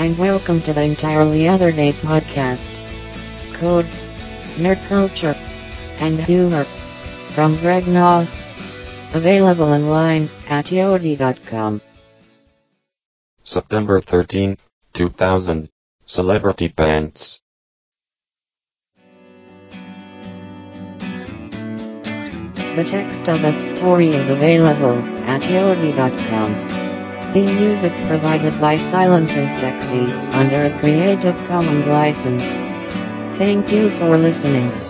and welcome to the Entirely Other Day podcast. Code, nerd culture, and humor from Greg Noss. Available online at yodi.com. September 13th, 2000. Celebrity Pants. The text of the story is available at yodi.com. Theme music provided by Silence is Sexy under a Creative Commons license. Thank you for listening.